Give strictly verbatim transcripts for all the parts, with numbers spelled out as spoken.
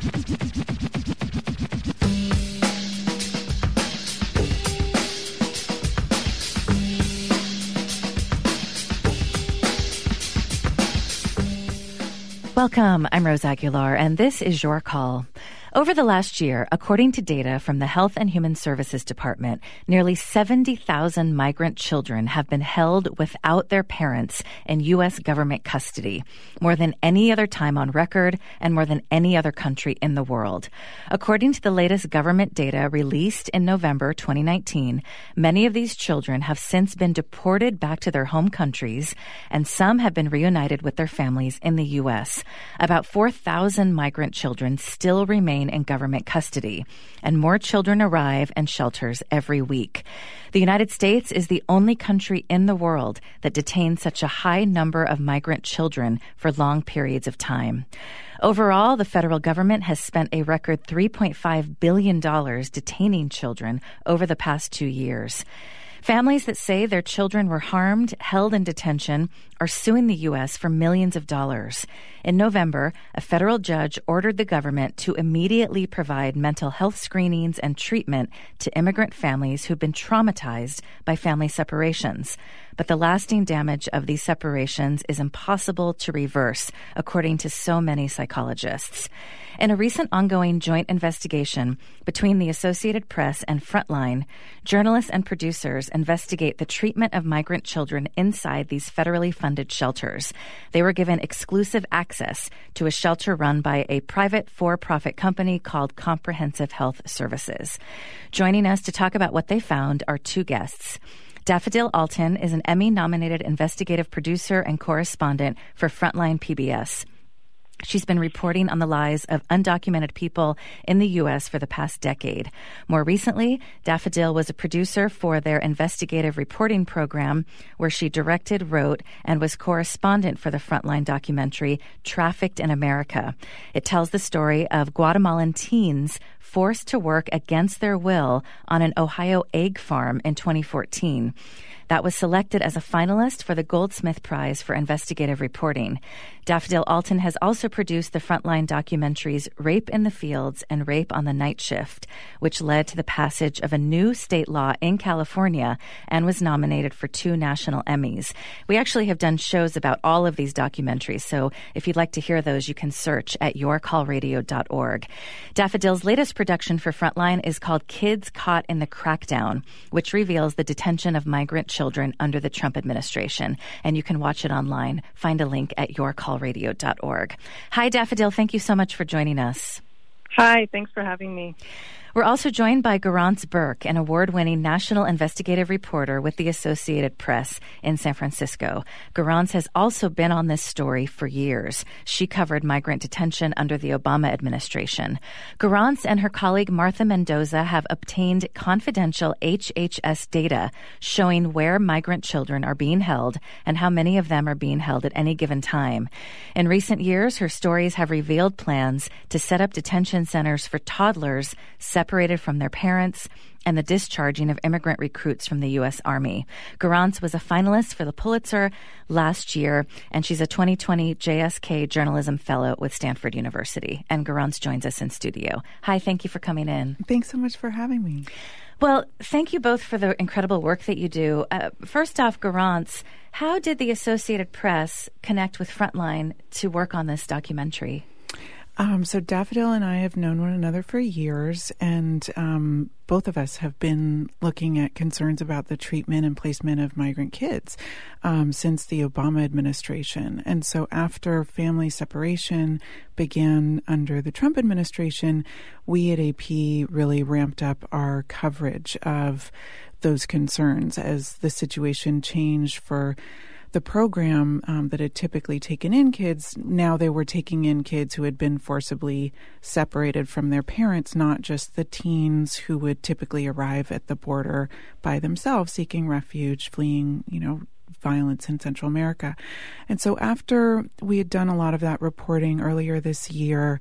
Welcome. I'm Rose Aguilar, and this is Your Call. Over the last year, according to data from the Health and Human Services Department, nearly seventy thousand migrant children have been held without their parents in U S government custody, more than any other time on record and more than any other country in the world. According to the latest government data released in November twenty nineteen, many of these children have since been deported back to their home countries, and some have been reunited with their families in the U S. About four thousand migrant children still remain in government custody, and more children arrive in shelters every week. The United States is the only country in the world that detains such a high number of migrant children for long periods of time. Overall, the federal government has spent a record three point five billion dollars detaining children over the past two years. Families that say their children were harmed, held in detention, are suing the U S for millions of dollars. In November, a federal judge ordered the government to immediately provide mental health screenings and treatment to immigrant families who've been traumatized by family separations. But the lasting damage of these separations is impossible to reverse, according to so many psychologists. In a recent ongoing joint investigation between the Associated Press and Frontline, journalists and producers investigate the treatment of migrant children inside these federally funded shelters. They were given exclusive access to a shelter run by a private for-profit company called Comprehensive Health Services. Joining us to talk about what they found are two guests. Daffodil Alton is an Emmy-nominated investigative producer and correspondent for Frontline P B S. She's been reporting on the lives of undocumented people in the U S for the past decade. More recently, Daffodil was a producer for their investigative reporting program, where she directed, wrote, and was correspondent for the Frontline documentary Trafficked in America. It tells the story of Guatemalan teens forced to work against their will on an Ohio egg farm in twenty fourteen. That was selected as a finalist for the Goldsmith Prize for Investigative Reporting. Daffodil Alton has also produced the Frontline documentaries Rape in the Fields and Rape on the Night Shift, which led to the passage of a new state law in California and was nominated for two national Emmys. We actually have done shows about all of these documentaries, so if you'd like to hear those, you can search at your call radio dot org. Daffodil's latest production for Frontline is called Kids Caught in the Crackdown, which reveals the detention of migrant children under the Trump administration. And you can watch it online. Find a link at your call radio dot org. Hi, Daffodil. Thank you so much for joining us. Hi. Thanks for having me. We're also joined by Garance Burke, an award-winning national investigative reporter with the Associated Press in San Francisco. Garance has also been on this story for years. She covered migrant detention under the Obama administration. Garance and her colleague Martha Mendoza have obtained confidential H H S data showing where migrant children are being held and how many of them are being held at any given time. In recent years, her stories have revealed plans to set up detention centers for toddlers separated from their parents, and the discharging of immigrant recruits from the U S Army. Garance was a finalist for the Pulitzer last year, and she's a twenty twenty J S K Journalism Fellow with Stanford University. And Garance joins us in studio. Hi, thank you for coming in. Thanks so much for having me. Well, thank you both for the incredible work that you do. Uh, first off, Garance, how did the Associated Press connect with Frontline to work on this documentary? Um, so Daffodil and I have known one another for years, and um, both of us have been looking at concerns about the treatment and placement of migrant kids um, since the Obama administration. And so after family separation began under the Trump administration, we at A P really ramped up our coverage of those concerns as the situation changed for the program um, that had typically taken in kids. Now they were taking in kids who had been forcibly separated from their parents, not just the teens who would typically arrive at the border by themselves, seeking refuge, fleeing, you know, violence in Central America. And so after we had done a lot of that reporting earlier this year,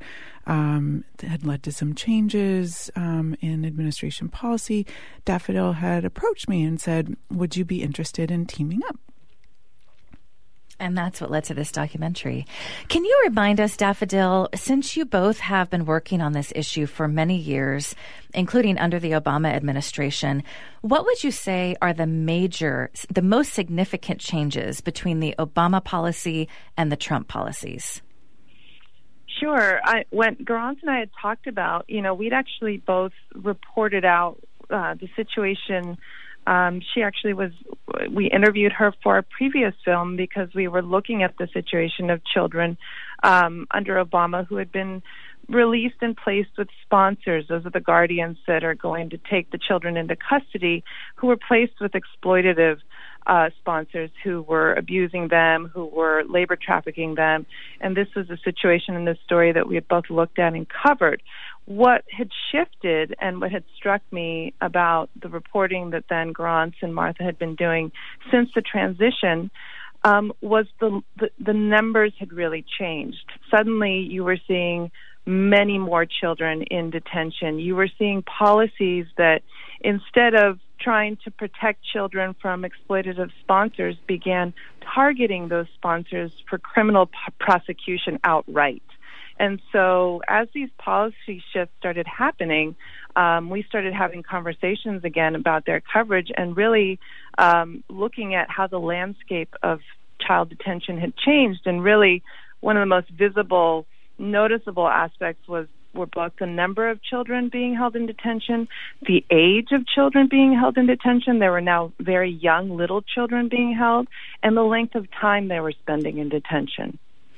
um, that had led to some changes um, in administration policy, Daffodil had approached me and said, would you be interested in teaming up? And that's what led to this documentary. Can you remind us, Daffodil, since you both have been working on this issue for many years, including under the Obama administration, what would you say are the major, the most significant changes between the Obama policy and the Trump policies? Sure. I, when Garance and I had talked about, you know, we'd actually both reported out uh, the situation. Um, she actually was, we interviewed her for a previous film because we were looking at the situation of children um, under Obama who had been released and placed with sponsors. Those are the guardians that are going to take the children into custody, who were placed with exploitative uh, sponsors who were abusing them, who were labor trafficking them. And this was a situation in this story that we had both looked at and covered. What had shifted and what had struck me about the reporting that then Garance and Martha had been doing since the transition um, was the, the the numbers had really changed. Suddenly you were seeing many more children in detention. You were seeing policies that instead of trying to protect children from exploitative sponsors began targeting those sponsors for criminal p- prosecution outright. And so as these policy shifts started happening, um, we started having conversations again about their coverage and really um, looking at how the landscape of child detention had changed. And really one of the most visible, noticeable aspects was were both the number of children being held in detention, the age of children being held in detention. There were now very young little children being held, and the length of time they were spending in detention.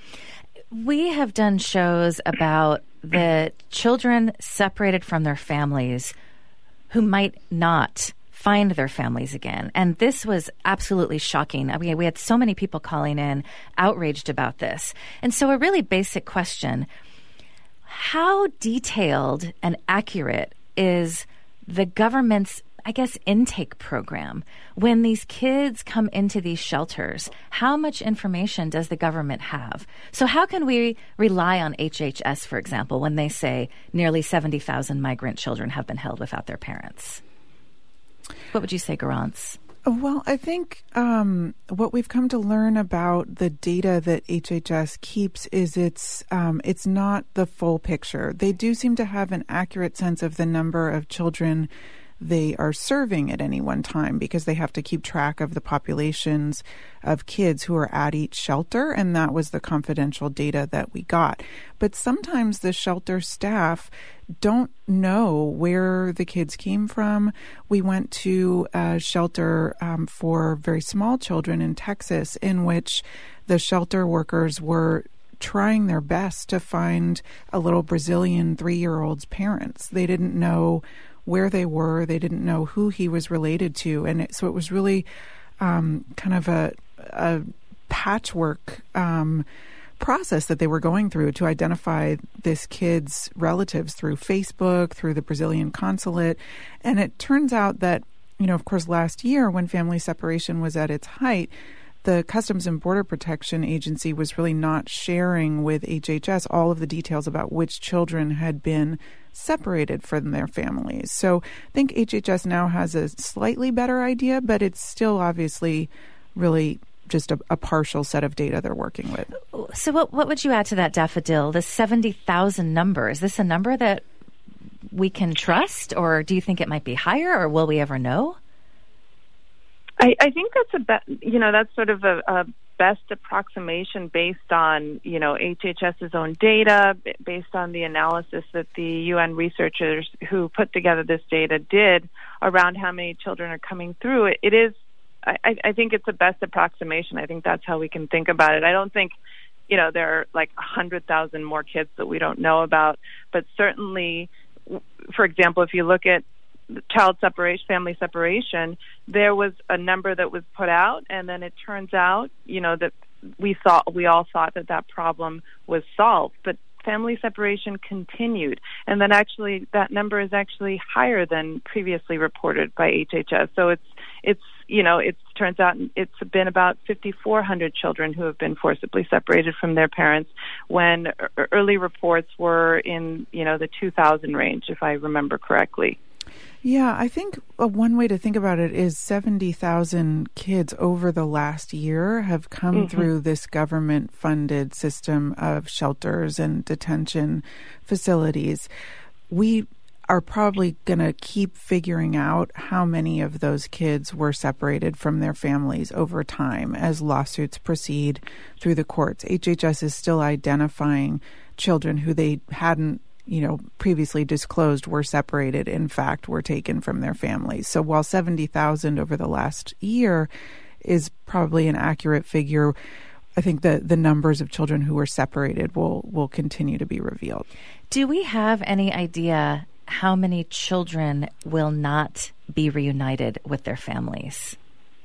We have done shows about the children separated from their families who might not find their families again. And this was absolutely shocking. I mean, we had so many people calling in outraged about this. And so a really basic question, how detailed and accurate is the government's, I guess, intake program? When these kids come into these shelters, how much information does the government have? So how can we rely on H H S, for example, when they say nearly seventy thousand migrant children have been held without their parents? What would you say, Garance? Well, I think um, what we've come to learn about the data that H H S keeps is it's um, it's not the full picture. They do seem to have an accurate sense of the number of children they are serving at any one time because they have to keep track of the populations of kids who are at each shelter, and that was the confidential data that we got. But sometimes the shelter staff don't know where the kids came from. We went to a shelter um, for very small children in Texas in which the shelter workers were trying their best to find a little Brazilian three-year-old's parents. They didn't know where they were. They didn't know who he was related to. And it, so it was really um, kind of a, a patchwork um, process that they were going through to identify this kid's relatives through Facebook, through the Brazilian consulate. And it turns out that, you know, of course, last year when family separation was at its height, the Customs and Border Protection Agency was really not sharing with H H S all of the details about which children had been separated from their families. So I think H H S now has a slightly better idea, but it's still obviously really just a, a partial set of data they're working with. So what what would you add to that, Daffodil? The seventy thousand number, is this a number that we can trust, or do you think it might be higher, or will we ever know? I, I think that's a be- you know that's sort of a, a best approximation based on you know HHS's own data, b- based on the analysis that the U N researchers who put together this data did around how many children are coming through. It, it is, I, I think it's a best approximation. I think that's how we can think about it. I don't think you know there are like a hundred thousand more kids that we don't know about, but certainly, for example, if you look at child separation, family separation, there was a number that was put out, and then it turns out, you know, that we thought, we all thought that that problem was solved, but family separation continued, and then actually that number is actually higher than previously reported by H H S. So it's it's you know it turns out it's been about fifty-four hundred children who have been forcibly separated from their parents, when early reports were in you know the two thousand range, if I remember correctly. Yeah, I think uh, one way to think about it is seventy thousand kids over the last year have come mm-hmm. through this government-funded system of shelters and detention facilities. We are probably going to keep figuring out how many of those kids were separated from their families over time as lawsuits proceed through the courts. H H S is still identifying children who they hadn't you know, previously disclosed were separated, in fact, were taken from their families. So while seventy thousand over the last year is probably an accurate figure, I think the, the numbers of children who were separated will, will continue to be revealed. Do we have any idea how many children will not be reunited with their families?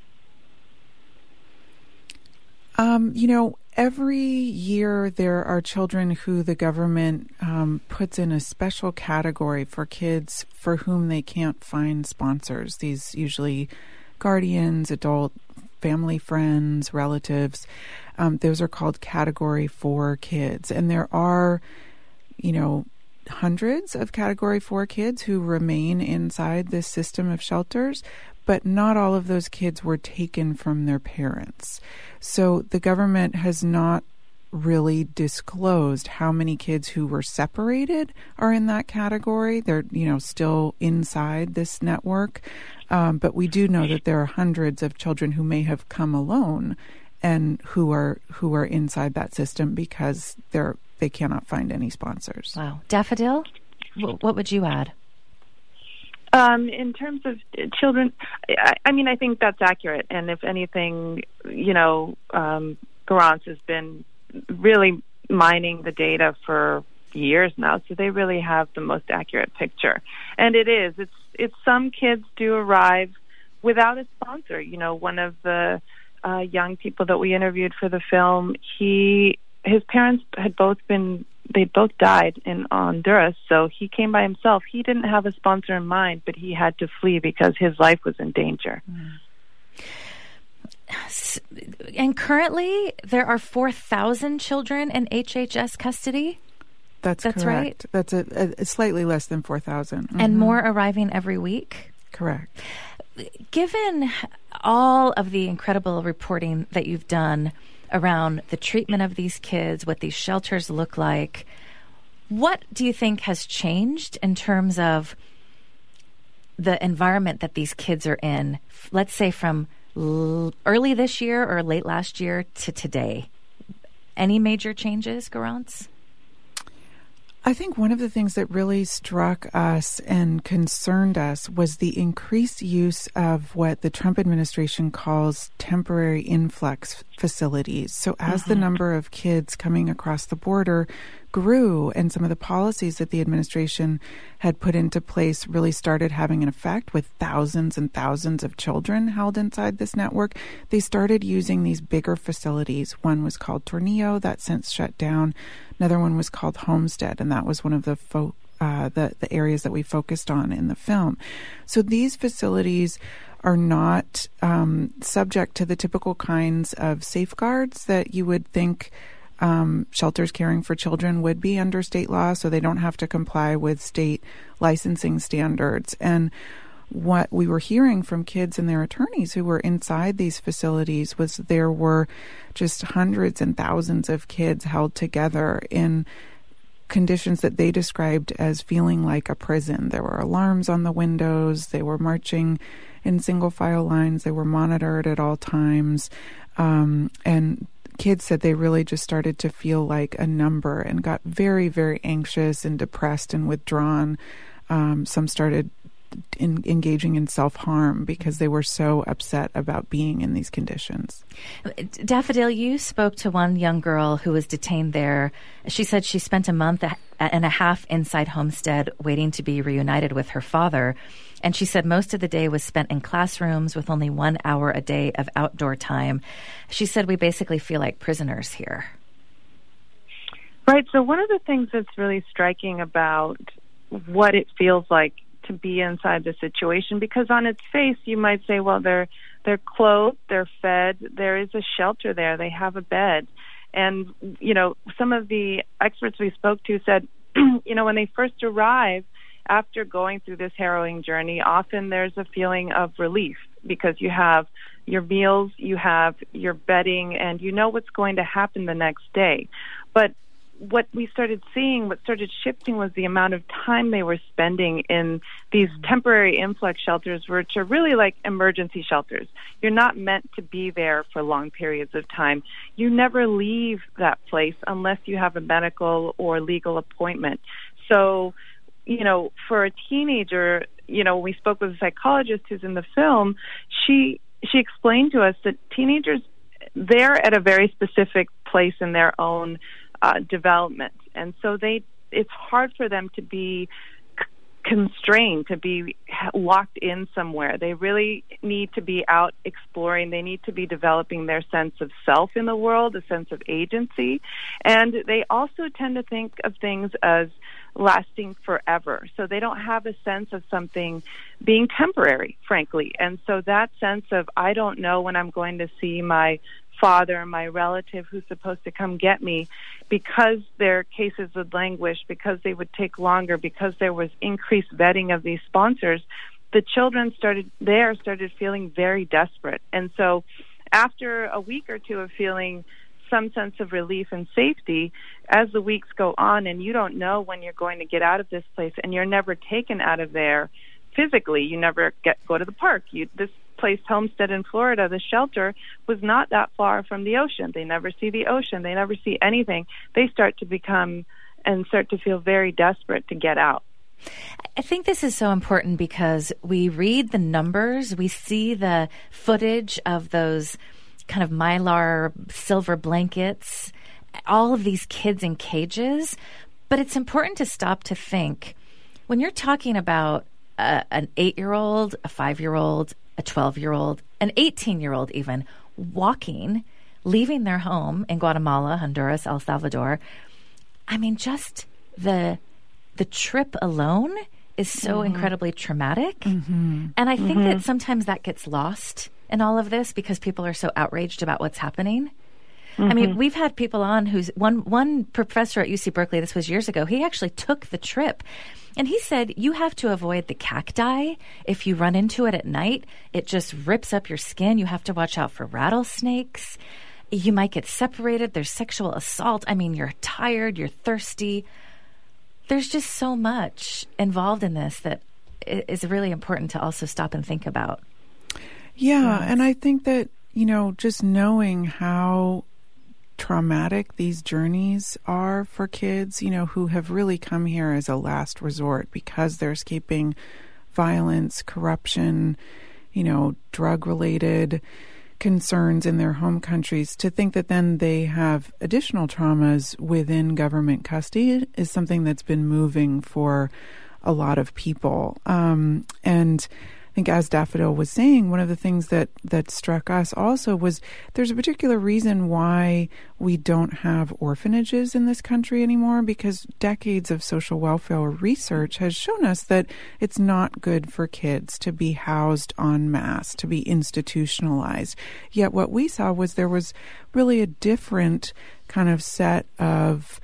Um, you know, every year there are children who the government um, puts in a special category for kids for whom they can't find sponsors. These usually guardians, adult family friends, relatives. Um, those are called Category four kids. And there are, you know, hundreds of Category four kids who remain inside this system of shelters, but not all of those kids were taken from their parents. So the government has not really disclosed how many kids who were separated are in that category. They're, you know, still inside this network. Um, but we do know that there are hundreds of children who may have come alone and who are who are inside that system because they're they cannot find any sponsors. Wow. Daffodil, what would you add? Um, in terms of children, I, I mean, I think that's accurate. And if anything, you know, um, Garance has been really mining the data for years now, so they really have the most accurate picture. And it is. It's it's some kids do arrive without a sponsor. You know, one of the uh, young people that we interviewed for the film, he his parents had both been. They both died in Honduras, so he came by himself. He didn't have a sponsor in mind, but he had to flee because his life was in danger. Mm. And currently, there are four thousand children in H H S custody? That's, That's correct. right? That's a, a slightly less than four thousand. Mm-hmm. And more arriving every week? Correct. Given all of the incredible reporting that you've done around the treatment of these kids, what these shelters look like, what do you think has changed in terms of the environment that these kids are in, let's say from l- early this year or late last year to today? Any major changes, Garance? I think one of the things that really struck us and concerned us was the increased use of what the Trump administration calls temporary influx facilities. So as mm-hmm. the number of kids coming across the border grew and some of the policies that the administration had put into place really started having an effect with thousands and thousands of children held inside this network, they started using these bigger facilities. One was called Tornillo, that's since shut down. Another one was called Homestead, and that was one of the fo- uh, the, the areas that we focused on in the film. So these facilities are not um, subject to the typical kinds of safeguards that you would think Um, shelters caring for children would be under state law, so they don't have to comply with state licensing standards. And what we were hearing from kids and their attorneys who were inside these facilities was there were just hundreds and thousands of kids held together in conditions that they described as feeling like a prison. There were alarms on the windows. They were marching in single file lines. They were monitored at all times. Um, and kids said they really just started to feel like a number and got very, very anxious and depressed and withdrawn. Um, some started in, engaging in self-harm because they were so upset about being in these conditions. Daffodil, you spoke to one young girl who was detained there. She said she spent a month and a half inside Homestead waiting to be reunited with her father. And she said most of the day was spent in classrooms with only one hour a day of outdoor time. She said, we basically feel like prisoners here. Right. So one of the things that's really striking about what it feels like to be inside the situation, because on its face you might say, well, they're they're clothed, they're fed, there is a shelter there, they have a bed. And, you know, some of the experts we spoke to said, you know, when they first arrive, after going through this harrowing journey, often there's a feeling of relief because you have your meals, you have your bedding, and you know what's going to happen the next day. But what we started seeing, what started shifting, was the amount of time they were spending in these temporary influx shelters, which are really like emergency shelters. You're not meant to be there for long periods of time. You never leave that place unless you have a medical or legal appointment. So, you know, for a teenager, you know, we spoke with a psychologist who's in the film. She she explained to us that teenagers, they're at a very specific place in their own uh, development, and so they it's hard for them to be c- constrained, to be locked in somewhere. They really need to be out exploring. They need to be developing their sense of self in the world, a sense of agency, and they also tend to think of things as lasting forever. So they don't have a sense of something being temporary, frankly. And so that sense of, I don't know when I'm going to see my father, my relative who's supposed to come get me, because their cases would languish, because they would take longer, because there was increased vetting of these sponsors, the children started there started feeling very desperate. And so after a week or two of feeling some sense of relief and safety, as the weeks go on and you don't know when you're going to get out of this place, and you're never taken out of there physically, you never get go to the park. You, this place, Homestead in Florida, the shelter, was not that far from the ocean. They never see the ocean. They never see anything. They start to become and start to feel very desperate to get out. I think this is so important because we read the numbers, we see the footage of those kind of mylar silver blankets, all of these kids in cages. But it's important to stop to think, when you're talking about a, an eight-year-old, a five-year-old, a twelve-year-old, an eighteen-year-old even, walking, leaving their home in Guatemala, Honduras, El Salvador, I mean, just the the trip alone is so mm-hmm. incredibly traumatic. Mm-hmm. And I think mm-hmm. that sometimes that gets lost in all of this because people are so outraged about what's happening. Mm-hmm. I mean, we've had people on who's one one professor at U C Berkeley, this was years ago, he actually took the trip. And he said, you have to avoid the cacti. If you run into it at night, it just rips up your skin. You have to watch out for rattlesnakes. You might get separated. There's sexual assault. I mean, you're tired, you're thirsty. There's just so much involved in this that is really important to also stop and think about. Yeah, yes. And I think that, you know, just knowing how traumatic these journeys are for kids, you know, who have really come here as a last resort because they're escaping violence, corruption, you know, drug-related concerns in their home countries, to think that then they have additional traumas within government custody is something that's been moving for a lot of people. Um, and I think, as Daffodil was saying, one of the things that, that struck us also was there's a particular reason why we don't have orphanages in this country anymore, because decades of social welfare research has shown us that it's not good for kids to be housed en masse, to be institutionalized. Yet what we saw was there was really a different kind of set of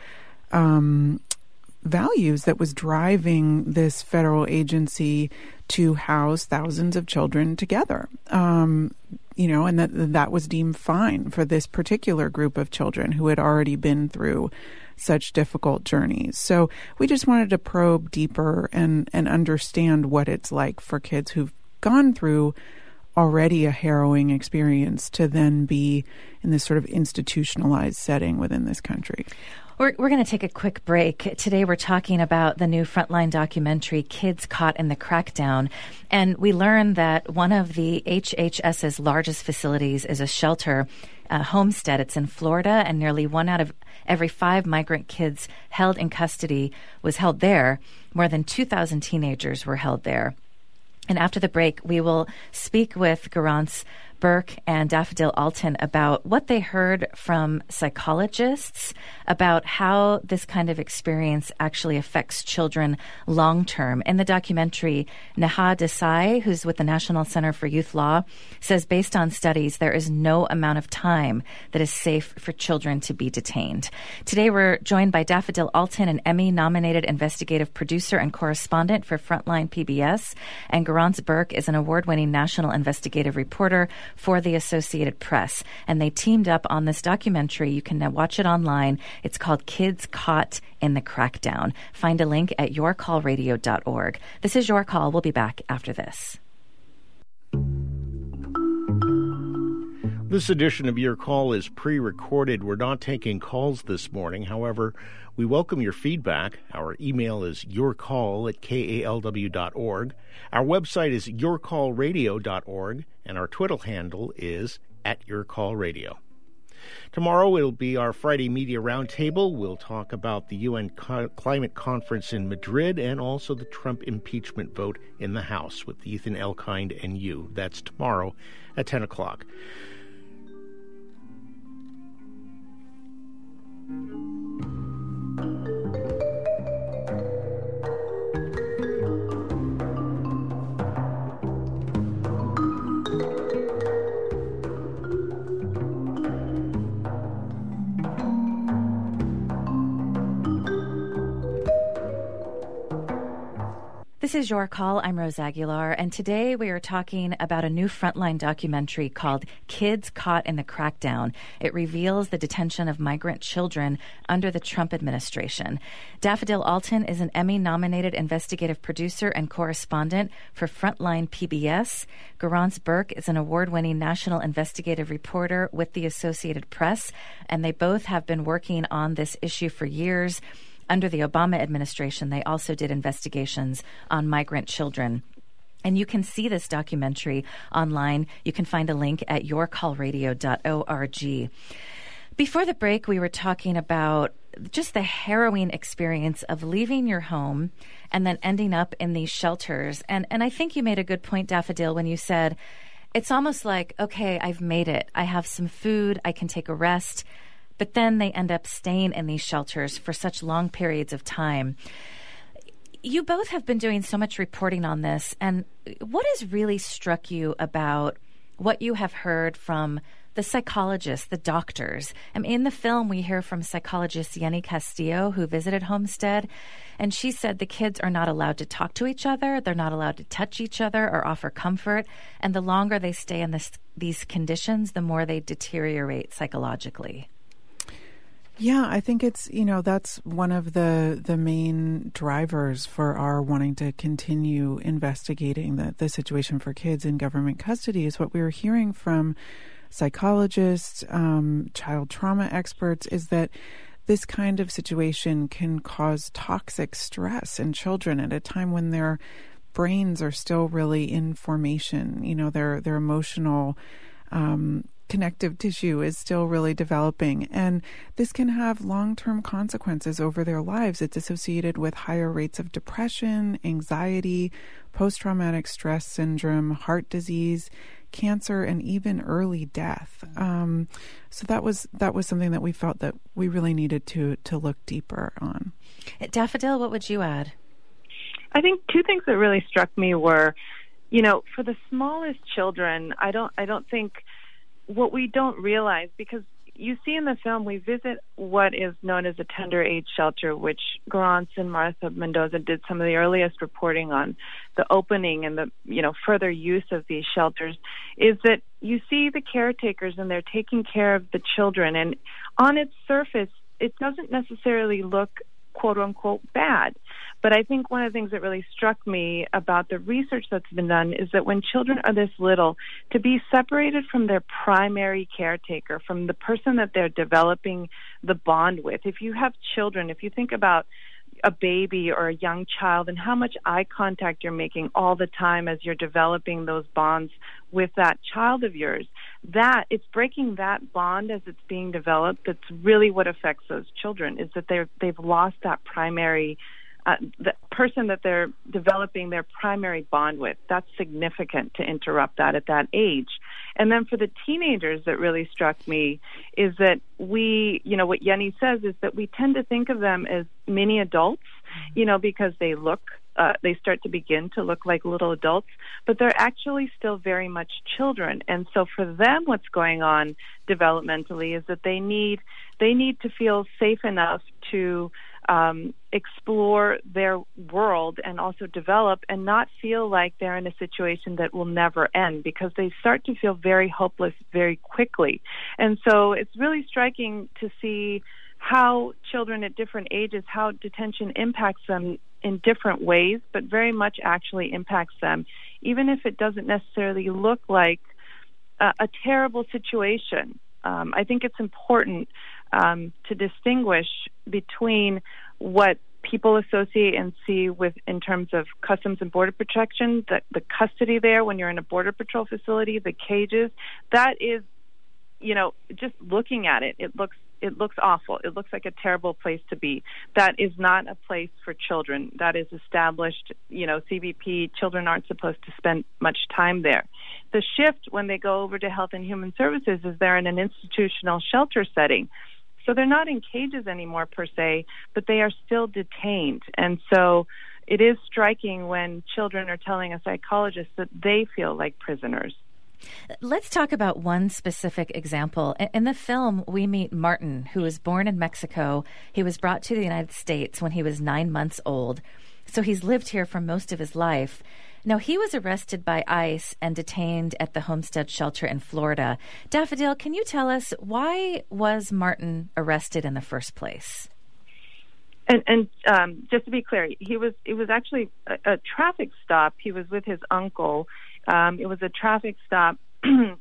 um, values that was driving this federal agency to house thousands of children together, um, you know, and that that was deemed fine for this particular group of children who had already been through such difficult journeys. So we just wanted to probe deeper and, and understand what it's like for kids who've gone through already a harrowing experience to then be in this sort of institutionalized setting within this country. We're, we're going to take a quick break. Today we're talking about the new Frontline documentary, Kids Caught in the Crackdown. And we learned that one of the H H S's largest facilities is a shelter, uh, Homestead. It's in Florida, and nearly one out of every five migrant kids held in custody was held there. More than two thousand teenagers were held there. And after the break, we will speak with Garance Burke and Daffodil Alton about what they heard from psychologists about how this kind of experience actually affects children long term. In the documentary, Neha Desai, who's with the National Center for Youth Law, says based on studies, there is no amount of time that is safe for children to be detained. Today, we're joined by Daffodil Alton, an Emmy-nominated investigative producer and correspondent for Frontline P B S, and Garance Burke is an award-winning national investigative reporter for the Associated Press. And they teamed up on this documentary. You can watch it online. It's called Kids Caught in the Crackdown. Find a link at your call radio dot org. This is Your Call. We'll be back after this. This edition of Your Call is pre-recorded. We're not taking calls this morning. However, we welcome your feedback. Our email is yourcall at K A L W dot org. Our website is your call radio dot org, and our Twitter handle is at yourcallradio. Tomorrow it'll be our Friday Media Roundtable. We'll talk about the U N Co- Climate Conference in Madrid and also the Trump impeachment vote in the House with Ethan Elkind and you. That's tomorrow at ten o'clock. This is Your Call. I'm Rose Aguilar, and today we are talking about a new Frontline documentary called Kids Caught in the Crackdown. It reveals the detention of migrant children under the Trump administration. Daffodil Alton is an Emmy-nominated investigative producer and correspondent for Frontline P B S. Garance Burke is an award-winning national investigative reporter with the Associated Press, and they both have been working on this issue for years. Under the Obama administration, they also did investigations on migrant children. And you can see this documentary online. You can find a link at your call radio dot org. Before the break, we were talking about just the harrowing experience of leaving your home and then ending up in these shelters. And, and I think you made a good point, Daffodil, when you said, it's almost like, okay, I've made it. I have some food. I can take a rest. But then they end up staying in these shelters for such long periods of time. You both have been doing so much reporting on this, and what has really struck you about what you have heard from the psychologists, the doctors? I mean, in the film, we hear from psychologist Yenny Castillo, who visited Homestead, and she said the kids are not allowed to talk to each other, they're not allowed to touch each other or offer comfort, and the longer they stay in this, these conditions, the more they deteriorate psychologically. Yeah, I think it's, you know, that's one of the the main drivers for our wanting to continue investigating the, the situation for kids in government custody is what we were hearing from psychologists, um, child trauma experts, is that this kind of situation can cause toxic stress in children at a time when their brains are still really in formation. You know, their their emotional um connective tissue is still really developing, and this can have long-term consequences over their lives. It's associated with higher rates of depression, anxiety, post-traumatic stress syndrome, heart disease, cancer, and even early death. Um, so that was that was something that we felt that we really needed to to look deeper on. Daffodil, what would you add? I think two things that really struck me were, you know, for the smallest children, I don't I don't think what we don't realize, because you see in the film, we visit what is known as a tender age shelter, which Garance and Martha Mendoza did some of the earliest reporting on the opening and the, you know, further use of these shelters, is that you see the caretakers and they're taking care of the children. And on its surface, it doesn't necessarily look quote unquote bad. But I think one of the things that really struck me about the research that's been done is that when children are this little, to be separated from their primary caretaker, from the person that they're developing the bond with. If you have children, if you think about a baby or a young child and how much eye contact you're making all the time as you're developing those bonds with that child of yours, that it's breaking that bond as it's being developed that's really what affects those children, is that they're they've lost that primary uh, the person that they're developing their primary bond with. That's significant to interrupt that at that age. And then for the teenagers, that really struck me is that we, you know, what Yenny says is that we tend to think of them as mini adults, you know, because they look, uh, they start to begin to look like little adults, but they're actually still very much children. And so for them, what's going on developmentally is that they need, they need to feel safe enough to um, explore their world and also develop and not feel like they're in a situation that will never end, because they start to feel very hopeless very quickly. And so it's really striking to see how children at different ages, how detention impacts them in different ways, but very much actually impacts them, even if it doesn't necessarily look like a, a terrible situation. Um, I think it's important um, to distinguish between what people associate and see with in terms of Customs and Border Protection, the, the custody there when you're in a Border Patrol facility, the cages. That is, you know, just looking at it, it looks it looks awful. It looks like a terrible place to be. That is not a place for children. That is established, you know, C B P, children aren't supposed to spend much time there. The shift when they go over to Health and Human Services is they're in an institutional shelter setting. So they're not in cages anymore per se, but they are still detained. And so it is striking when children are telling a psychologist that they feel like prisoners. Let's talk about one specific example. In the film, we meet Martin, who was born in Mexico. He was brought to the United States when he was nine months old. So he's lived here for most of his life. Now, he was arrested by ICE and detained at the Homestead Shelter in Florida. Daffodil, can you tell us, why was Martin arrested in the first place? And, and um, just to be clear, he was it was actually a, a traffic stop. He was with his uncle. Um, it was a traffic stop, um,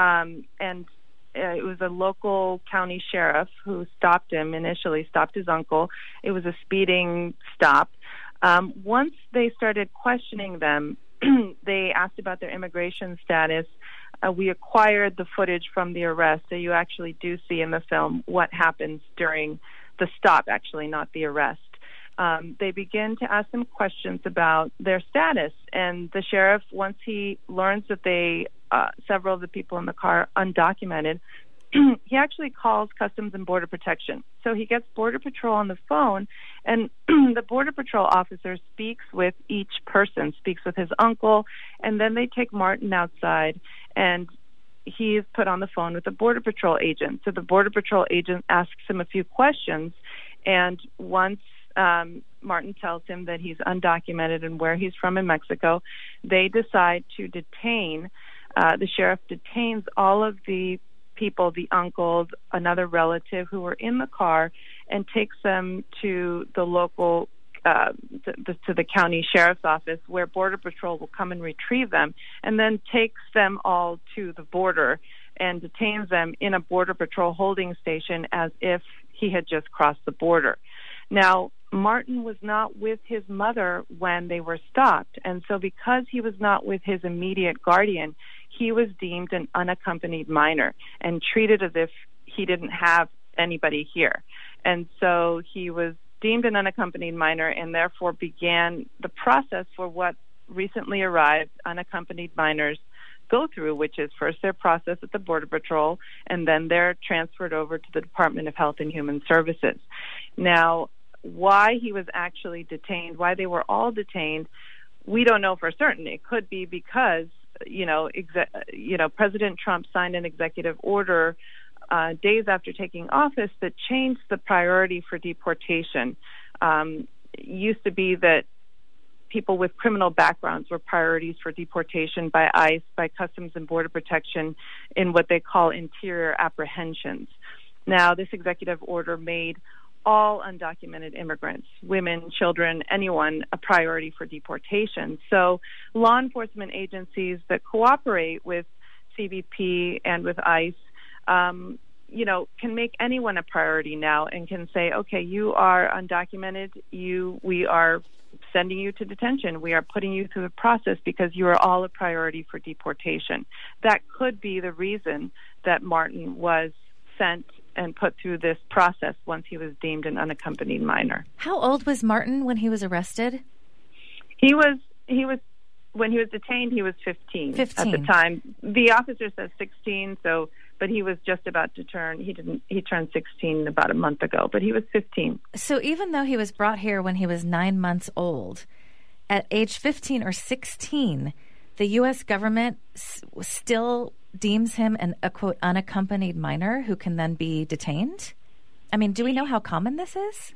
and uh, it was a local county sheriff who stopped him initially, stopped his uncle. It was a speeding stop. Um, once they started questioning them, they asked about their immigration status. Uh, we acquired the footage from the arrest, so you actually do see in the film what happens during the stop, actually, not the arrest. Um, they begin to ask them questions about their status, and the sheriff, once he learns that they, uh, several of the people in the car are undocumented, he actually calls Customs and Border Protection. So he gets Border Patrol on the phone, and the Border Patrol officer speaks with each person, speaks with his uncle, and then they take Martin outside, and he is put on the phone with the Border Patrol agent. So the Border Patrol agent asks him a few questions, and once um, Martin tells him that he's undocumented and where he's from in Mexico, they decide to detain. Uh, the sheriff detains all of the people, the uncles, another relative who were in the car, and takes them to the local, uh, to, the, to the county sheriff's office, where Border Patrol will come and retrieve them, and then takes them all to the border and detains them in a Border Patrol holding station as if he had just crossed the border. Now, Martin was not with his mother when they were stopped, and so because he was not with his immediate guardian, he was deemed an unaccompanied minor and treated as if he didn't have anybody here. And so he was deemed an unaccompanied minor and therefore began the process for what recently arrived unaccompanied minors go through, which is first they're processed at the Border Patrol, and then they're transferred over to the Department of Health and Human Services. Now, why he was actually detained, why they were all detained, we don't know for certain. It could be because, you know, exe- you know, President Trump signed an executive order uh, days after taking office that changed the priority for deportation. Um, it used to be that people with criminal backgrounds were priorities for deportation by ICE, by Customs and Border Protection, in what they call interior apprehensions. Now, this executive order made all undocumented immigrants, women, children, anyone, a priority for deportation. So law enforcement agencies that cooperate with C B P and with ICE, um, you know, can make anyone a priority now and can say, okay, you are undocumented, you, we are sending you to detention, we are putting you through the process because you are all a priority for deportation. That could be the reason that Martin was sent and put through this process once he was deemed an unaccompanied minor. How old was Martin when he was arrested? He was he was when he was detained, he was fifteen, fifteen at the time. The officer says sixteen, so but he was just about to turn. He didn't. He turned sixteen about a month ago, but he was fifteen. So even though he was brought here when he was nine months old, at age fifteen or sixteen, the U S government s- still deems him an, a, quote, unaccompanied minor who can then be detained? I mean, do we know how common this is?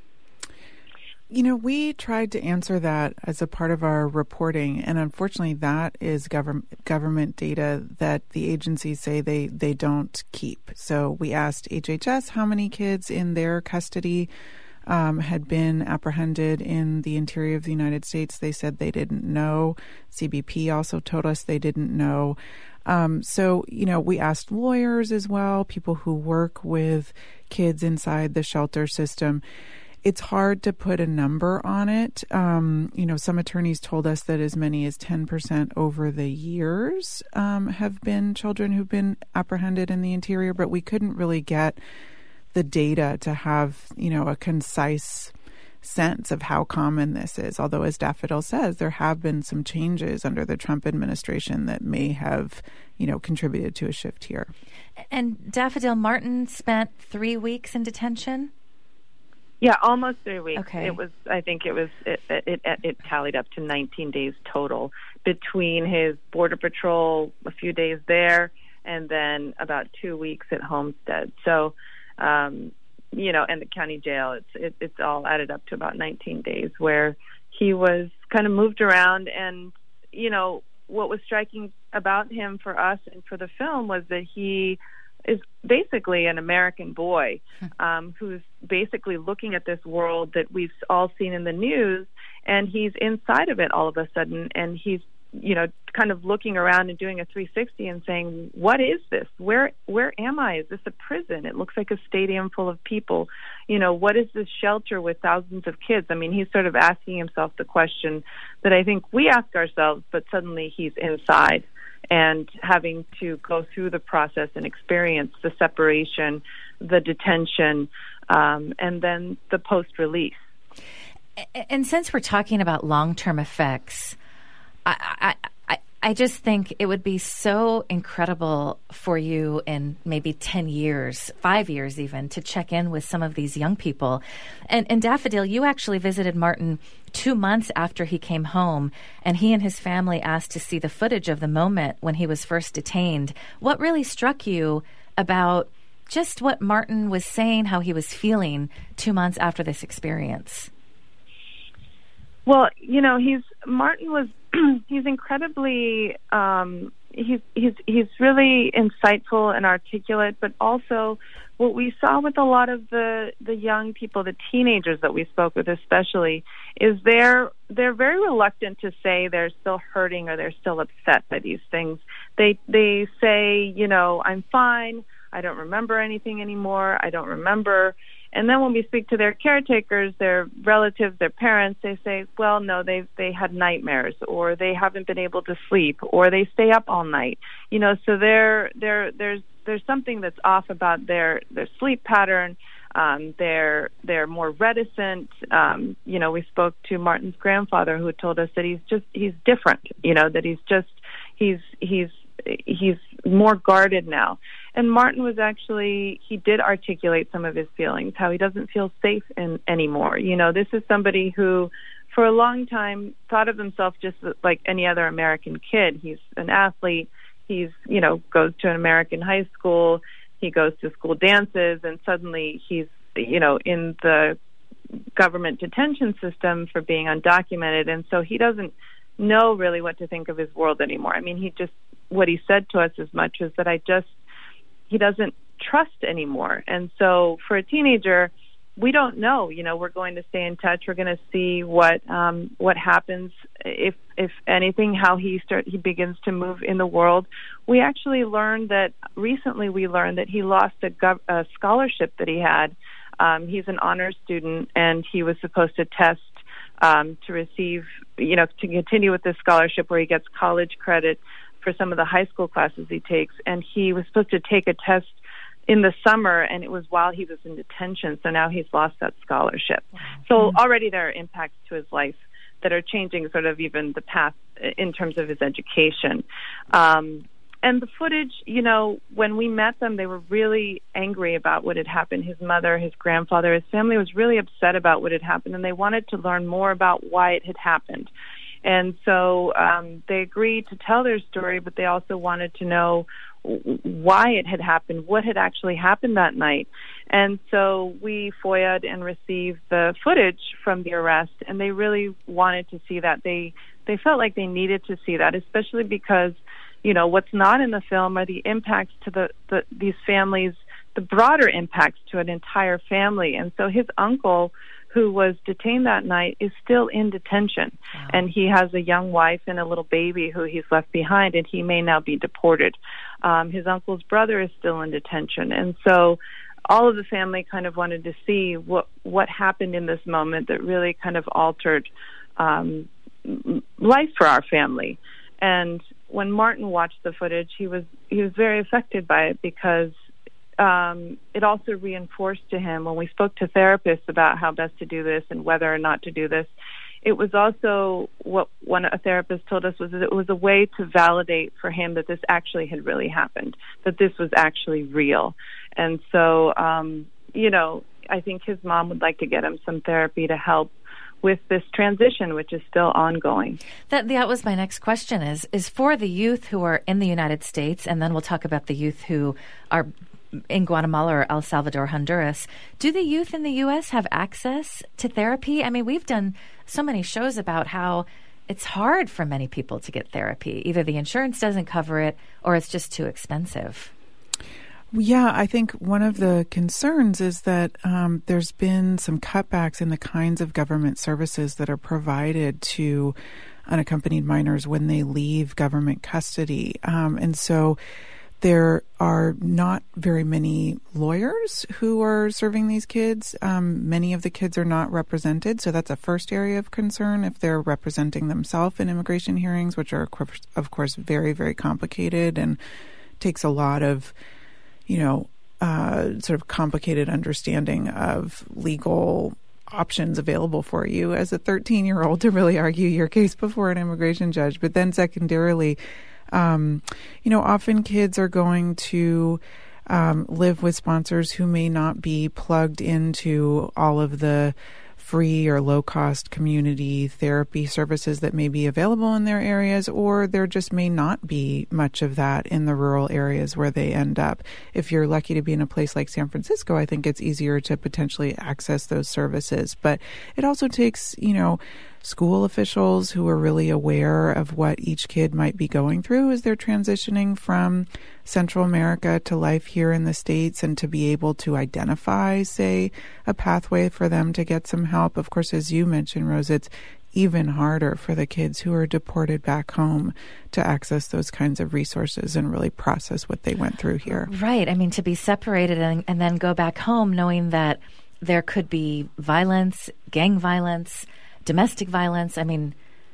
You know, we tried to answer that as a part of our reporting, and unfortunately that is government government data that the agencies say they, they don't keep. So we asked H H S how many kids in their custody um, had been apprehended in the interior of the United States. They said they didn't know. C B P also told us they didn't know. Um, so, you know, we asked lawyers as well, people who work with kids inside the shelter system. It's hard to put a number on it. Um, you know, some attorneys told us that as many as ten percent over the years um, have been children who've been apprehended in the interior, but we couldn't really get the data to have, you know, a concise sense of how common this is. Although, as Daffodil says, there have been some changes under the Trump administration that may have, you know, contributed to a shift here. And Daffodil, Martin spent three weeks in detention? Yeah, almost three weeks. Okay. It was. I think it was. It, it, it, it tallied up to nineteen days total between his Border Patrol, a few days there, and then about two weeks at Homestead. So, um, you know, and the county jail. It's it, it's all added up to about nineteen days, where he was kind of moved around. And you know, what was striking about him for us and for the film was that he is basically an American boy um, who's basically looking at this world that we've all seen in the news, and he's inside of it all of a sudden, and he's, you know, kind of looking around and doing a three sixty and saying, what is this? Where where am I? Is this a prison? It looks like a stadium full of people. You know, what is this shelter with thousands of kids? I mean, he's sort of asking himself the question that I think we ask ourselves, but suddenly he's inside and having to go through the process and experience the separation, the detention, um, and then the post-release. And since we're talking about long-term effects, I, I, I just think it would be so incredible for you in maybe ten years, five years even, to check in with some of these young people. And, and Daffodil, you actually visited Martin two months after he came home, and he and his family asked to see the footage of the moment when he was first detained. What really struck you about just what Martin was saying, how he was feeling two months after this experience? Well, you know, he's Martin was he's incredibly um, he's he's he's really insightful and articulate, but also what we saw with a lot of the, the young people, the teenagers that we spoke with especially, is they're they're very reluctant to say they're still hurting or they're still upset by these things. They they say, you know, I'm fine. I don't remember anything anymore. I don't remember. And then when we speak to their caretakers, their relatives, their parents, they say, well, no, they've they had nightmares, or they haven't been able to sleep, or they stay up all night. You know, so there there there's there's something that's off about their their sleep pattern. Um, they're they're more reticent. Um, you know, we spoke to Martin's grandfather, who told us that he's just he's different. You know, that he's just he's he's he's more guarded now. And Martin was actually, he did articulate some of his feelings, how he doesn't feel safe in, anymore. You know, this is somebody who, for a long time, thought of himself just like any other American kid. He's an athlete. He's, you know, goes to an American high school. He goes to school dances, and suddenly he's, you know, in the government detention system for being undocumented. And so he doesn't know really what to think of his world anymore. I mean, he just, what he said to us as much as that I just, he doesn't trust anymore. And so for a teenager, we don't know. You know, we're going to stay in touch. We're going to see what um, what happens, if if anything, how he start he begins to move in the world. We actually learned that recently. We learned that he lost a, gov- a scholarship that he had. Um, he's an honors student, and he was supposed to test um, to receive, you know, to continue with this scholarship where he gets college credit for some of the high school classes he takes. And he was supposed to take a test in the summer, and it was while he was in detention. So now he's lost that scholarship. Wow. So already there are impacts to his life that are changing sort of even the path in terms of his education. Um, and the footage, you know, when we met them, they were really angry about what had happened. His mother, his grandfather, his family was really upset about what had happened, and they wanted to learn more about why it had happened. And so um, they agreed to tell their story, but they also wanted to know why it had happened, what had actually happened that night. And so we F O I A'd and received the footage from the arrest, and they really wanted to see that. They they felt like they needed to see that, especially because, you know, what's not in the film are the impacts to the, the these families, the broader impacts to an entire family. And so his uncle, who was detained that night, is still in detention. Wow. And he has a young wife and a little baby who he's left behind, and he may now be deported. Um, his uncle's brother is still in detention. And so all of the family kind of wanted to see what what happened in this moment that really kind of altered um, life for our family. And when Martin watched the footage, he was he was very affected by it, because Um, it also reinforced to him, when we spoke to therapists about how best to do this and whether or not to do this, it was also what one a therapist told us was that it was a way to validate for him that this actually had really happened, that this was actually real. And so, um, you know, I think his mom would like to get him some therapy to help with this transition, which is still ongoing. That that was my next question, is is for the youth who are in the United States, and then we'll talk about the youth who are in Guatemala or El Salvador, Honduras. Do the youth in the U S have access to therapy? I mean, we've done so many shows about how it's hard for many people to get therapy. Either the insurance doesn't cover it or it's just too expensive. Yeah, I think one of the concerns is that um, there's been some cutbacks in the kinds of government services that are provided to unaccompanied minors when they leave government custody. Um, and so there are not very many lawyers who are serving these kids. Um, many of the kids are not represented, so that's a first area of concern if they're representing themselves in immigration hearings, which are, of course, very, very complicated and takes a lot of, you know, uh, sort of complicated understanding of legal options available for you as a thirteen-year-old to really argue your case before an immigration judge. But then secondarily, Um, you know, often kids are going to um, live with sponsors who may not be plugged into all of the free or low-cost community therapy services that may be available in their areas, or there just may not be much of that in the rural areas where they end up. If you're lucky to be in a place like San Francisco, I think it's easier to potentially access those services. But it also takes, you know, school officials who are really aware of what each kid might be going through as they're transitioning from Central America to life here in the States, and to be able to identify, say, a pathway for them to get some help. Of course, as you mentioned, Rose, it's even harder for the kids who are deported back home to access those kinds of resources and really process what they went through here. Right. I mean, to be separated and, and then go back home knowing that there could be violence, gang violence, domestic violence. I mean,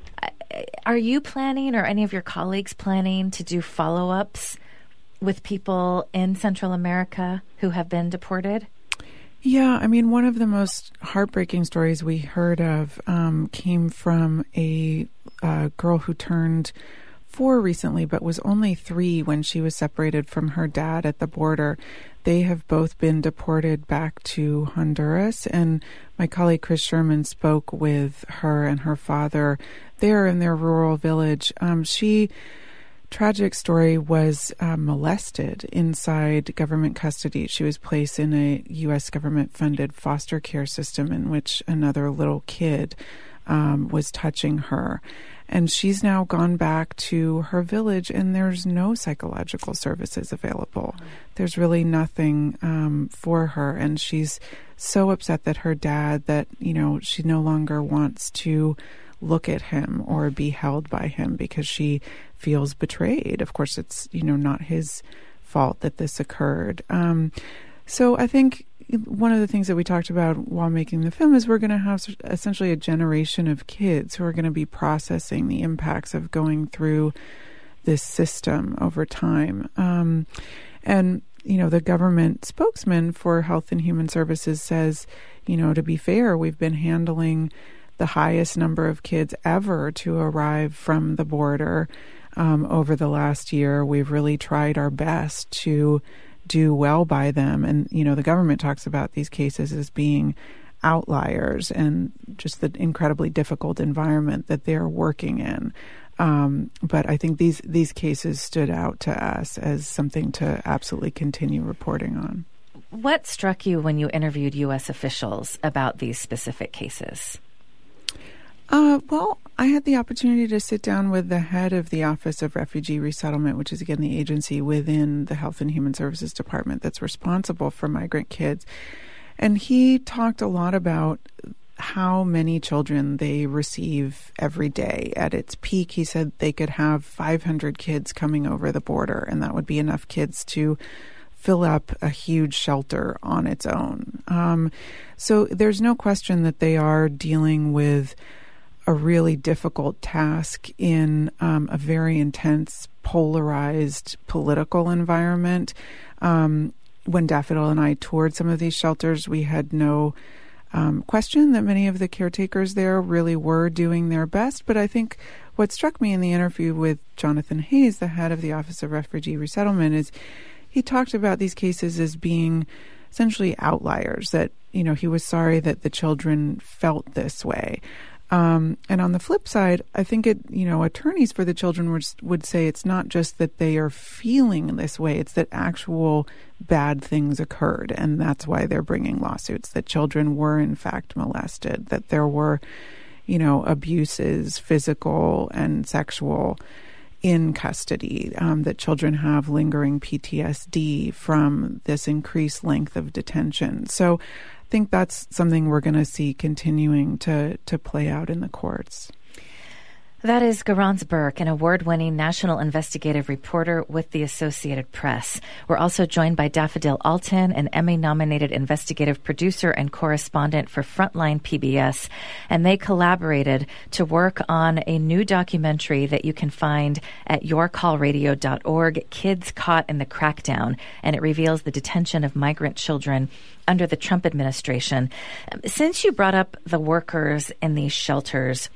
are you planning, or any of your colleagues planning, to do follow-ups with people in Central America who have been deported? Yeah, I mean, one of the most heartbreaking stories we heard of um, came from a uh, girl who turned four recently, but was only three when she was separated from her dad at the border. They have both been deported back to Honduras, and my colleague Chris Sherman spoke with her and her father there in their rural village. Um, she, tragic story, was uh, molested inside government custody. She was placed in a U S government-funded foster care system in which another little kid um, was touching her. And she's now gone back to her village, and there's no psychological services available. There's really nothing um, for her. And she's so upset that her dad, that, you know, she no longer wants to look at him or be held by him because she feels betrayed. Of course, it's, you know, not his fault that this occurred. Um, so I think one of the things that we talked about while making the film is we're going to have essentially a generation of kids who are going to be processing the impacts of going through this system over time. Um, and, you know, the government spokesman for Health and Human Services says, you know, to be fair, we've been handling the highest number of kids ever to arrive from the border um, over the last year. We've really tried our best to do well by them. And, you know, the government talks about these cases as being outliers and just the incredibly difficult environment that they're working in. Um, but I think these, these cases stood out to us as something to absolutely continue reporting on. What struck you when you interviewed U S officials about these specific cases? Uh, well, I had the opportunity to sit down with the head of the Office of Refugee Resettlement, which is, again, the agency within the Health and Human Services Department that's responsible for migrant kids. And he talked a lot about how many children they receive every day. At its peak, he said they could have five hundred kids coming over the border, and that would be enough kids to fill up a huge shelter on its own. Um, so there's no question that they are dealing with a really difficult task in um, a very intense, polarized political environment. Um, when Daffodil and I toured some of these shelters, we had no um, question that many of the caretakers there really were doing their best. But I think what struck me in the interview with Jonathan Hayes, the head of the Office of Refugee Resettlement, is he talked about these cases as being essentially outliers, that, you know, he was sorry that the children felt this way. Um, and on the flip side, I think it, you know, attorneys for the children would, would say it's not just that they are feeling this way, it's that actual bad things occurred. And that's why they're bringing lawsuits, that children were in fact molested, that there were, you know, abuses, physical and sexual, in custody, um, that children have lingering P T S D from this increased length of detention. So I think that's something we're going to see continuing to, to play out in the courts. That is Garance Burke, an award-winning national investigative reporter with the Associated Press. We're also joined by Daffodil Alton, an Emmy-nominated investigative producer and correspondent for Frontline P B S, and they collaborated to work on a new documentary that you can find at your call radio dot org, Kids Caught in the Crackdown, and it reveals the detention of migrant children under the Trump administration. Since you brought up the workers in these shelters,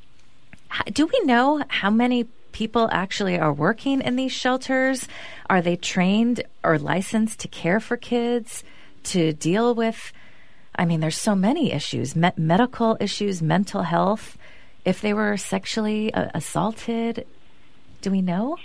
do we know how many people actually are working in these shelters? Are they trained or licensed to care for kids, to deal with, I mean, there's so many issues, me- medical issues, mental health. If they were sexually uh, assaulted, do we know?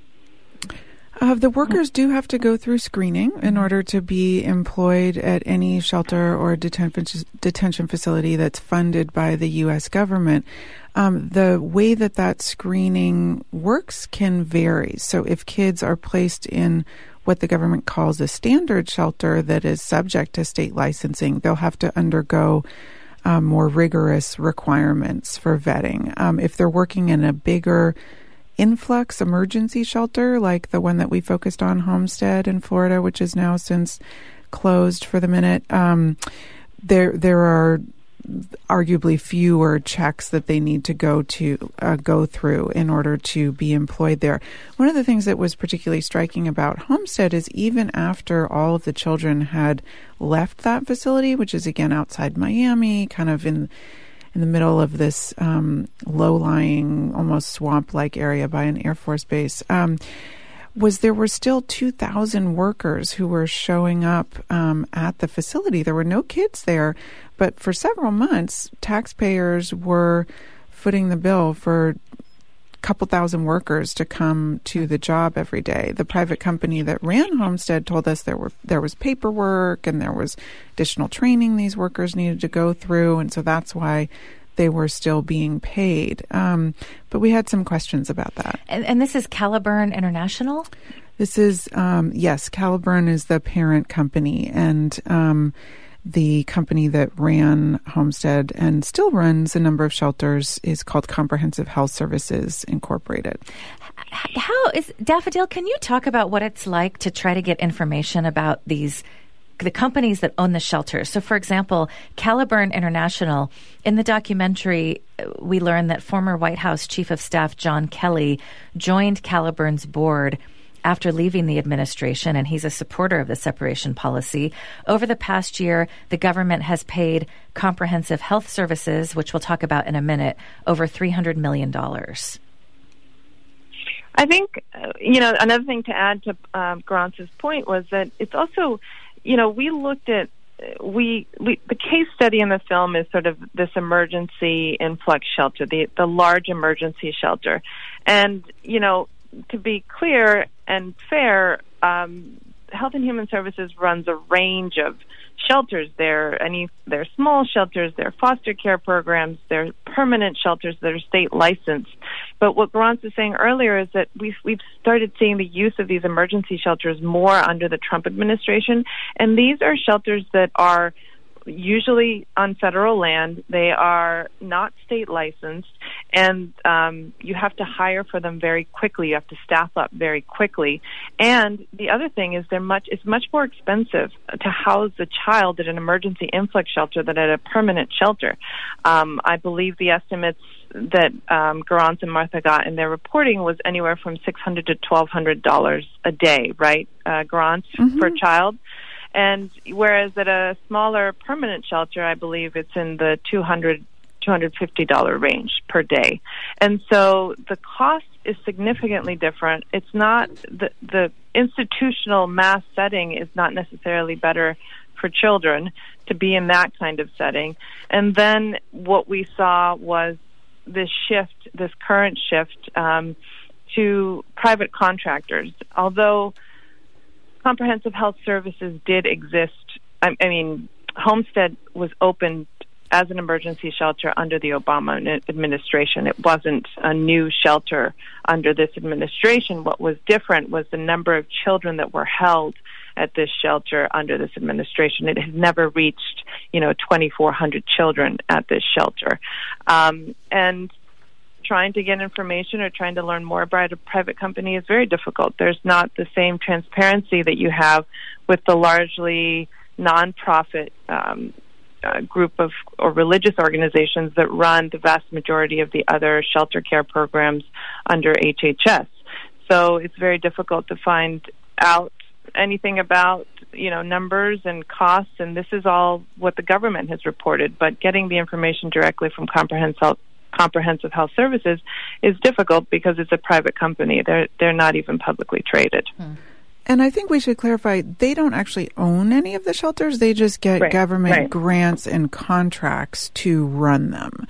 Uh, the workers do have to go through screening in order to be employed at any shelter or detention detention facility that's funded by the U S government. Um, the way that that screening works can vary. So if kids are placed in what the government calls a standard shelter that is subject to state licensing, they'll have to undergo um, more rigorous requirements for vetting. Um, if they're working in a bigger influx emergency shelter, like the one that we focused on, Homestead in Florida, which is now since closed for the minute, um, there there are arguably fewer checks that they need to go to uh, go through in order to be employed there. One of the things that was particularly striking about Homestead is even after all of the children had left that facility, which is again outside Miami, kind of in in the middle of this um, low-lying, almost swamp-like area by an Air Force base, um, was there were still two thousand workers who were showing up um, at the facility. There were no kids there, but for several months, taxpayers were footing the bill for a couple thousand workers to come to the job every day. The private company that ran Homestead told us there were there was paperwork and there was additional training these workers needed to go through, and so that's why they were still being paid. Um, but we had some questions about that. And, and this is Caliburn International? This is, um, yes, Caliburn is the parent company, and um, the company that ran Homestead and still runs a number of shelters is called Comprehensive Health Services Incorporated. How is, Daffodil, can you talk about what it's like to try to get information about these the companies that own the shelters? So, for example, Caliburn International, in the documentary, we learned that former White House Chief of Staff John Kelly joined Caliburn's board after leaving the administration, and he's a supporter of the separation policy. Over the past year, the government has paid Comprehensive Health Services, which we'll talk about in a minute, over three hundred million dollars. I think, uh, you know, another thing to add to um, Garance's point was that it's also, you know, we looked at, we, we the case study in the film is sort of this emergency influx shelter, the, the large emergency shelter. And, you know, to be clear and fair, um, Health and Human Services runs a range of shelters. They're any they're small shelters, they're foster care programs, they're permanent shelters that are state licensed. But what Garance was saying earlier is that we've we've started seeing the use of these emergency shelters more under the Trump administration, and these are shelters that are usually on federal land. They are not state licensed, and um, you have to hire for them very quickly. You have to staff up very quickly. And the other thing is they're much it's much more expensive to house a child at an emergency influx shelter than at a permanent shelter. Um, I believe the estimates that um, Garance and Martha got in their reporting was anywhere from six hundred to twelve hundred dollars a day, right, uh, Garance, mm-hmm. per child. And whereas at a smaller permanent shelter, I believe it's in the two hundred dollars, two hundred fifty dollars range per day. And so the cost is significantly different. It's not, the, the institutional mass setting is not necessarily better for children to be in that kind of setting. And then what we saw was this shift, this current shift um, to private contractors. Although Comprehensive Health Services did exist. I, I mean, Homestead was opened as an emergency shelter under the Obama administration. It wasn't a new shelter under this administration. What was different was the number of children that were held at this shelter under this administration. It had never reached, you know, twenty-four hundred children at this shelter. Um, and trying to get information or trying to learn more about a private company is very difficult. There's not the same transparency that you have with the largely nonprofit um, uh, group of or religious organizations that run the vast majority of the other shelter care programs under H H S. So it's very difficult to find out anything about, you know, numbers and costs, and this is all what the government has reported. But getting the information directly from Comprehensive Comprehensive Health Services is difficult because it's a private company. They're they're not even publicly traded. Hmm. And I think we should clarify, they don't actually own any of the shelters. They just get right, government right. grants and contracts to run them.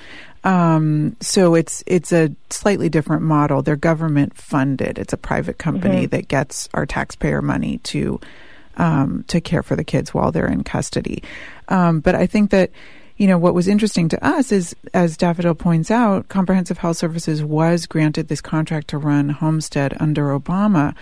Um, so it's it's a slightly different model. They're government funded. It's a private company mm-hmm. that gets our taxpayer money to um, to care for the kids while they're in custody. Um, but I think that, you know, what was interesting to us is, as Daffodil points out, Comprehensive Health Services was granted this contract to run Homestead under Obama.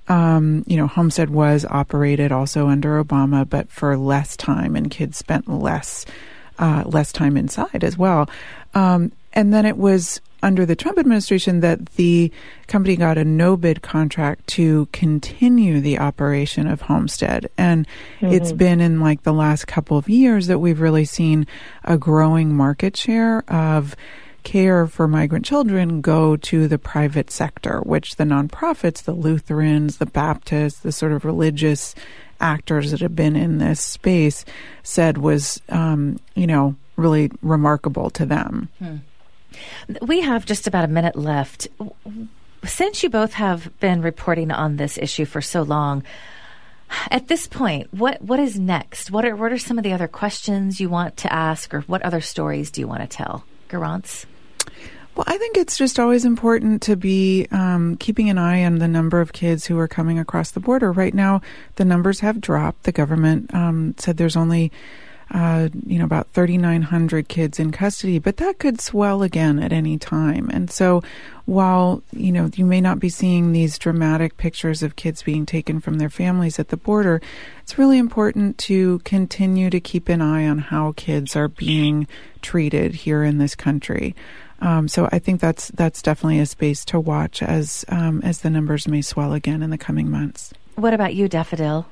Um, you know, Homestead was operated also under Obama, but for less time, and kids spent less uh, less time inside as well. Um, and then it was under the Trump administration that the company got a no-bid contract to continue the operation of Homestead. And mm-hmm. it's been in like the last couple of years that we've really seen a growing market share of care for migrant children go to the private sector, which the nonprofits, the Lutherans, the Baptists, the sort of religious actors that have been in this space said was, um, you know, really remarkable to them. Hmm. We have just about a minute left. Since you both have been reporting on this issue for so long, at this point, what what is next? What are what are some of the other questions you want to ask, or what other stories do you want to tell? Garance? Well, I think it's just always important to be um, keeping an eye on the number of kids who are coming across the border. Right now, the numbers have dropped. The government um, said there's only Uh, you know, about thirty-nine hundred kids in custody, but that could swell again at any time. And so while, you know, you may not be seeing these dramatic pictures of kids being taken from their families at the border, it's really important to continue to keep an eye on how kids are being treated here in this country. Um, so I think that's that's definitely a space to watch as um, as the numbers may swell again in the coming months. What about you, Daffodil?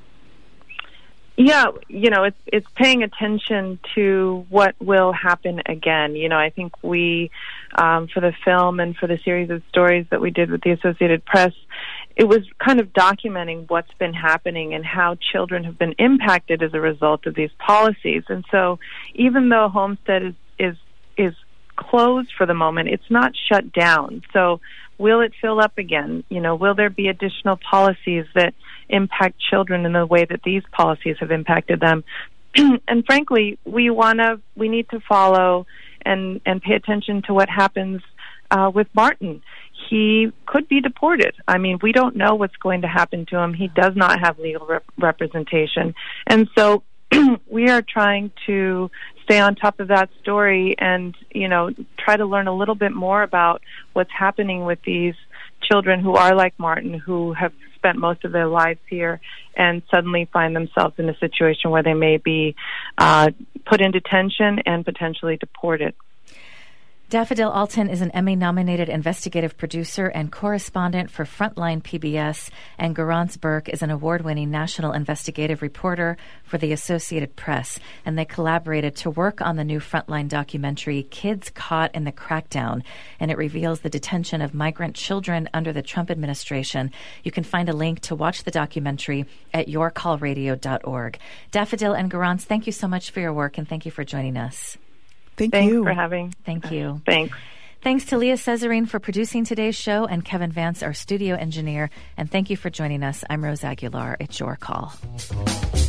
Yeah, you know, it's it's paying attention to what will happen again. You know, I think we, um, for the film and for the series of stories that we did with the Associated Press, it was kind of documenting what's been happening and how children have been impacted as a result of these policies. And so even though Homestead is is, is closed for the moment, it's not shut down. So will it fill up again? You know, will there be additional policies that impact children in the way that these policies have impacted them? And frankly, we want to, we need to follow and, and pay attention to what happens uh, with Martin. He could be deported. I mean, we don't know what's going to happen to him. He does not have legal rep- representation. And so we are trying to stay on top of that story and, you know, try to learn a little bit more about what's happening with these children who are like Martin, who have spent most of their lives here and suddenly find themselves in a situation where they may be uh, put in detention and potentially deported. Daffodil Alton is an Emmy-nominated investigative producer and correspondent for Frontline P B S, and Garance Burke is an award-winning national investigative reporter for the Associated Press, and they collaborated to work on the new Frontline documentary, Kids Caught in the Crackdown, and it reveals the detention of migrant children under the Trump administration. You can find a link to watch the documentary at your call radio dot org. Daffodil and Garance, thank you so much for your work, and thank you for joining us. Thank Thanks you. for having. Thank you. Thanks. Thanks to Leah Cesarine for producing today's show and Kevin Vance, our studio engineer. And thank you for joining us. I'm Rose Aguilar. It's your call.